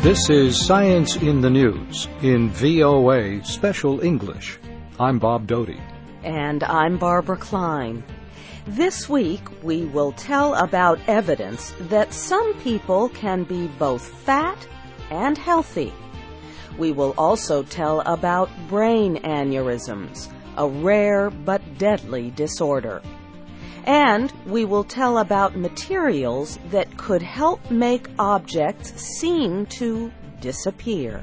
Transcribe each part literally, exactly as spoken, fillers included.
This is Science in the News in V O A Special English. I'm Bob Doty. And I'm Barbara Klein. This week, we will tell about evidence that some people can be both fat and healthy. We will also tell about brain aneurysms, a rare but deadly disorder. And we will tell about materials that could help make objects seem to disappear.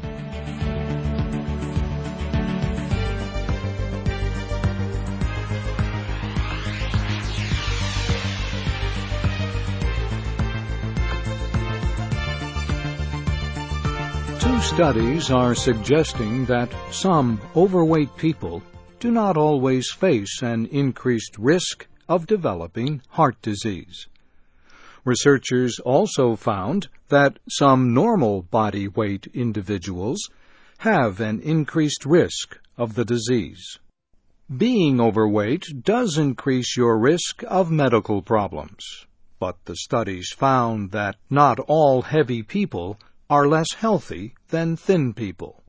Two studies are suggesting that some overweight people do not always face an increased risk of developing heart disease. Researchers also found that some normal body weight individuals have an increased risk of the disease. Being overweight does increase your risk of medical problems, but the studies found that not all heavy people are less healthy than thin people.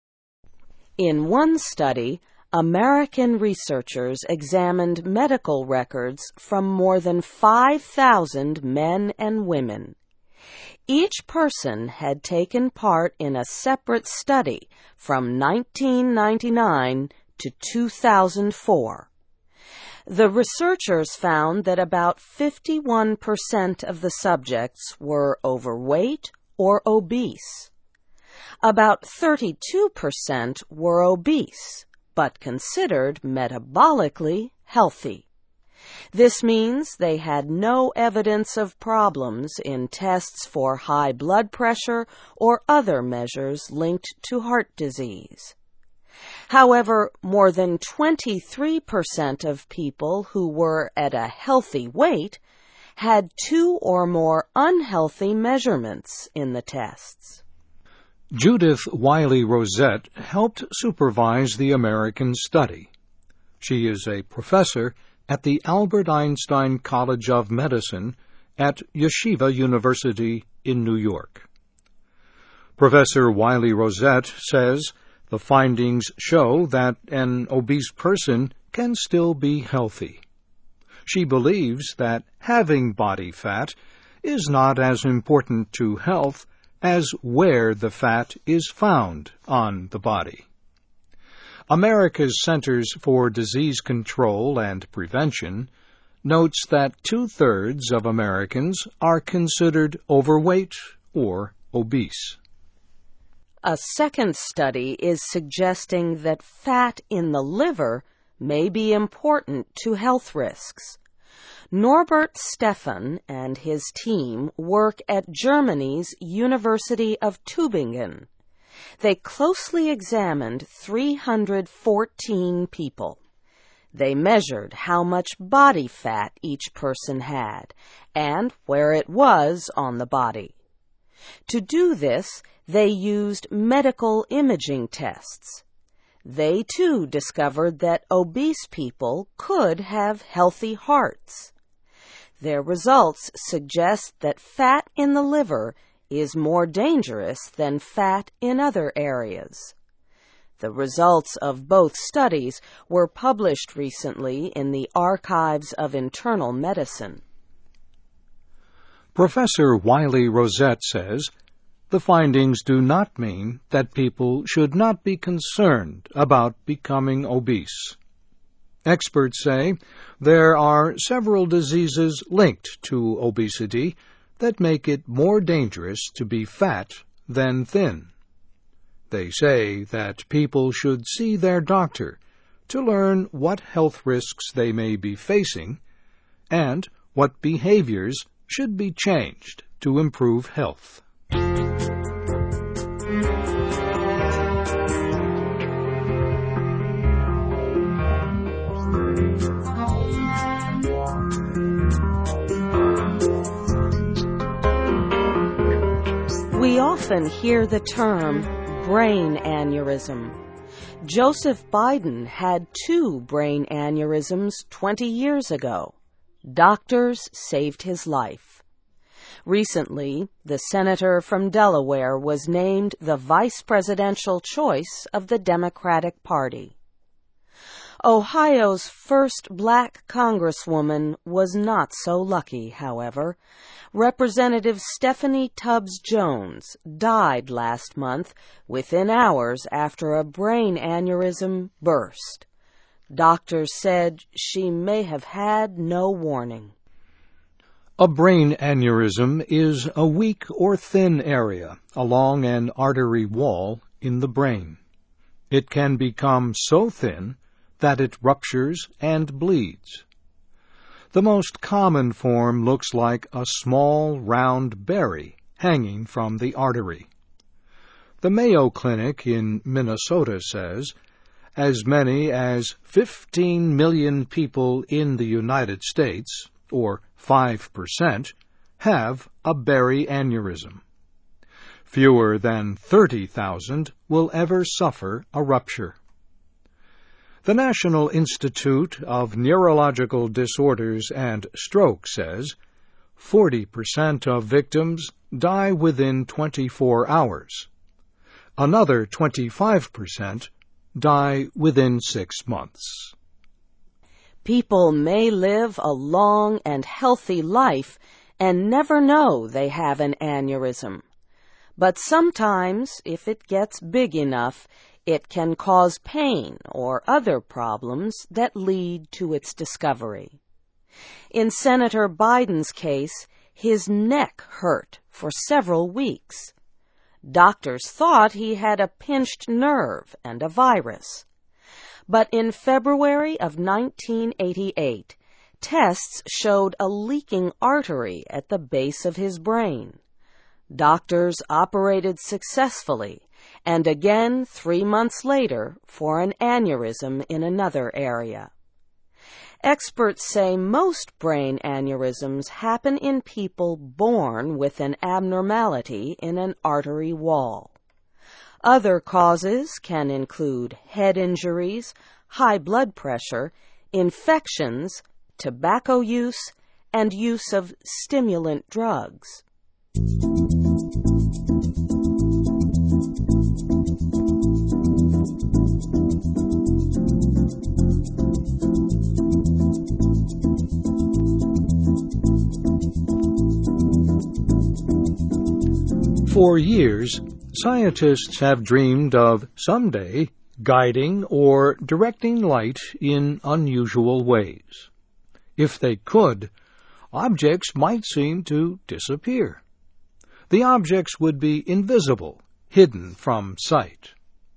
In one study, American researchers examined medical records from more than five thousand men and women. Each person had taken part in a separate study from nineteen ninety-nine to two thousand four. The researchers found that about fifty-one percent of the subjects were overweight or obese. About thirty-two percent were obese, but considered metabolically healthy. This means they had no evidence of problems in tests for high blood pressure or other measures linked to heart disease. However, more than twenty-three percent of people who were at a healthy weight had two or more unhealthy measurements in the tests. Judith Wiley Rosette helped supervise the American study. She is a professor at the Albert Einstein College of Medicine at Yeshiva University in New York. Professor Wiley Rosette says the findings show that an obese person can still be healthy. She believes that having body fat is not as important to health as where the fat is found on the body. America's Centers for Disease Control and Prevention notes that two-thirds of Americans are considered overweight or obese. A second study is suggesting that fat in the liver may be important to health risks. Norbert Stephan and his team work at Germany's University of Tübingen. They closely examined three hundred fourteen people. They measured how much body fat each person had and where it was on the body. To do this, they used medical imaging tests. They too discovered that obese people could have healthy hearts. Their results suggest that fat in the liver is more dangerous than fat in other areas. The results of both studies were published recently in the Archives of Internal Medicine. Professor Wiley Rosette says the findings do not mean that people should not be concerned about becoming obese. Experts say there are several diseases linked to obesity that make it more dangerous to be fat than thin. They say that people should see their doctor to learn what health risks they may be facing and what behaviors should be changed to improve health. We often hear the term brain aneurysm. Joseph Biden had two brain aneurysms twenty years ago. Doctors saved his life. Recently, the senator from Delaware was named the vice presidential choice of the Democratic Party. Ohio's first black congresswoman was not so lucky, however. Representative Stephanie Tubbs Jones died last month within hours after a brain aneurysm burst. Doctors said she may have had no warning. A brain aneurysm is a weak or thin area along an artery wall in the brain. It can become so thin that it ruptures and bleeds. The most common form looks like a small, round berry hanging from the artery. The Mayo Clinic in Minnesota says as many as fifteen million people in the United States, or five percent, have a berry aneurysm. Fewer than thirty thousand will ever suffer a rupture. The National Institute of Neurological Disorders and Stroke says forty percent of victims die within twenty-four hours. Another twenty-five percent die within six months. People may live a long and healthy life and never know they have an aneurysm. But sometimes, if it gets big enough, it can cause pain or other problems that lead to its discovery. In Senator Biden's case, his neck hurt for several weeks. Doctors thought he had a pinched nerve and a virus. But in February of nineteen eighty-eight, tests showed a leaking artery at the base of his brain. Doctors operated successfully, and again three months later for an aneurysm in another area. Experts say most brain aneurysms happen in people born with an abnormality in an artery wall. Other causes can include head injuries, high blood pressure, infections, tobacco use, and use of stimulant drugs. For years, scientists have dreamed of someday guiding or directing light in unusual ways. If they could, objects might seem to disappear. The objects would be invisible, hidden from sight.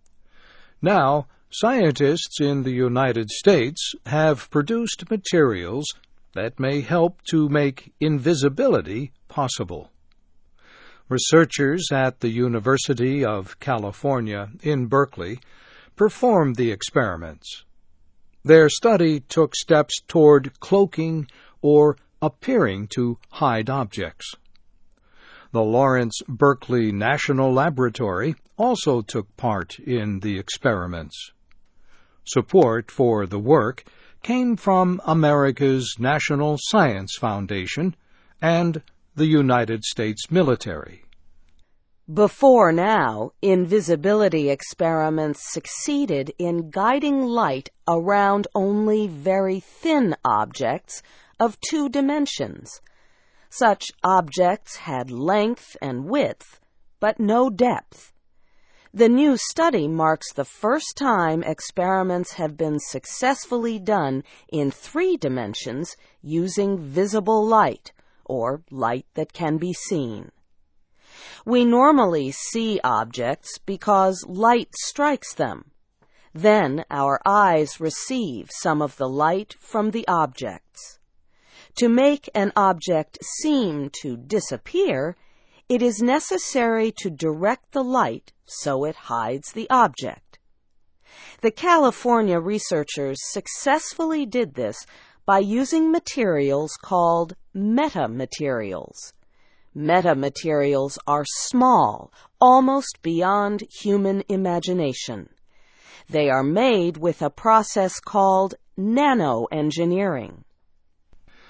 Now, scientists in the United States have produced materials that may help to make invisibility possible. Researchers at the University of California in Berkeley performed the experiments. Their study took steps toward cloaking or appearing to hide objects. The Lawrence Berkeley National Laboratory also took part in the experiments. Support for the work came from America's National Science Foundation and the United States military. Before now, invisibility experiments succeeded in guiding light around only very thin objects of two dimensions. Such objects had length and width, but no depth. The new study marks the first time experiments have been successfully done in three dimensions using visible light, or light that can be seen. We normally see objects because light strikes them. Then our eyes receive some of the light from the objects. To make an object seem to disappear, it is necessary to direct the light so it hides the object. The California researchers successfully did this by using materials called metamaterials. Metamaterials are small, almost beyond human imagination. They are made with a process called nanoengineering.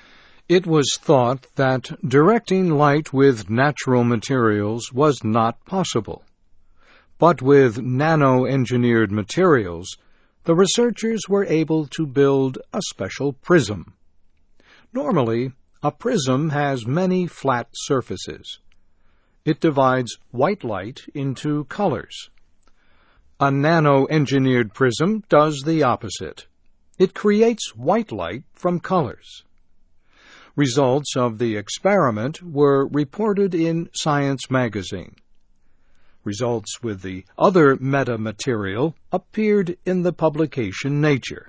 It was thought that directing light with natural materials was not possible. But with nano-engineered materials, the researchers were able to build a special prism. Normally, a prism has many flat surfaces. It divides white light into colors. A nano-engineered prism does the opposite. It creates white light from colors. Results of the experiment were reported in Science magazine. Results with the other metamaterial appeared in the publication Nature.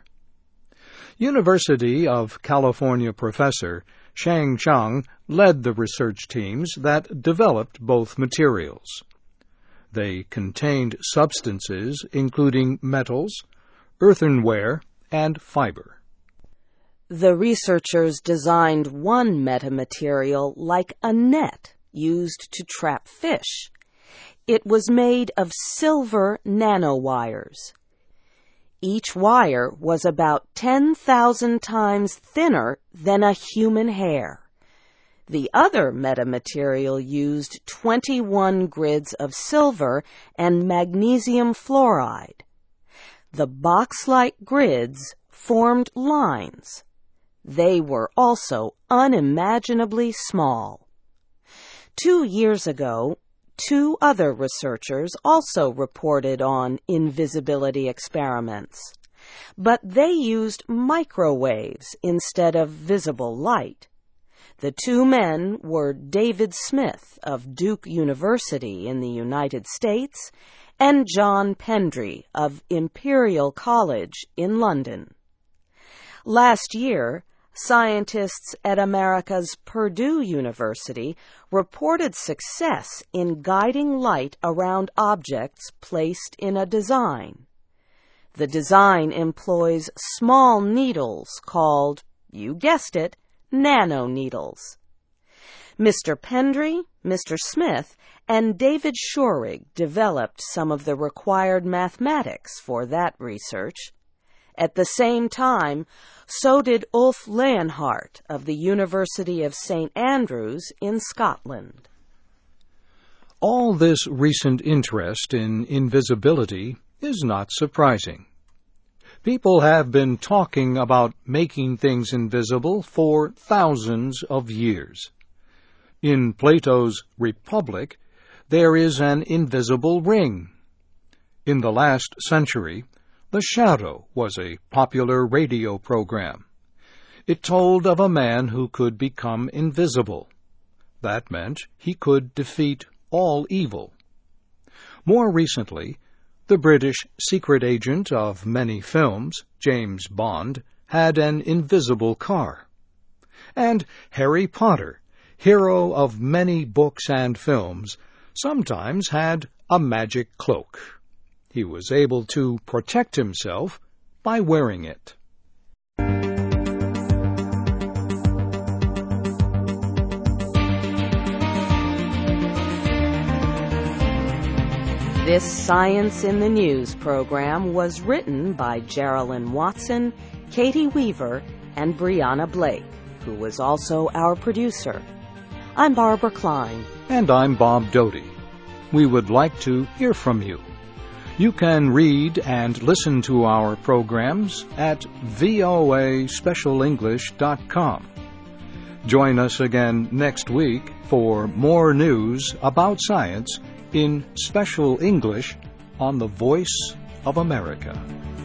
University of California professor Shang Chang led the research teams that developed both materials. They contained substances including metals, earthenware, and fiber. The researchers designed one metamaterial like a net used to trap fish. It was made of silver nanowires. Each wire was about ten thousand times thinner than a human hair. The other metamaterial used twenty-one grids of silver and magnesium fluoride. The box-like grids formed lines. They were also unimaginably small. Two years ago, two other researchers also reported on invisibility experiments, but they used microwaves instead of visible light. The two men were David Smith of Duke University in the United States and John Pendry of Imperial College in London. Last year, scientists at America's Purdue University reported success in guiding light around objects placed in a design. The design employs small needles called, you guessed it, nanoneedles. Mister Pendry, Mister Smith, and David Schurig developed some of the required mathematics for that research. At the same time, so did Ulf Leonhardt of the University of Saint Andrews in Scotland. All this recent interest in invisibility is not surprising. People have been talking about making things invisible for thousands of years. In Plato's Republic, there is an invisible ring. In the last century, The Shadow was a popular radio program. It told of a man who could become invisible. That meant he could defeat all evil. More recently, the British secret agent of many films, James Bond, had an invisible car. And Harry Potter, hero of many books and films, sometimes had a magic cloak. He was able to protect himself by wearing it. This Science in the News program was written by Geraldine Watson, Katie Weaver, and Brianna Blake, who was also our producer. I'm Barbara Klein. And I'm Bob Doty. We would like to hear from you. You can read and listen to our programs at voa special english dot com. Join us again next week for more news about science in Special English on the Voice of America.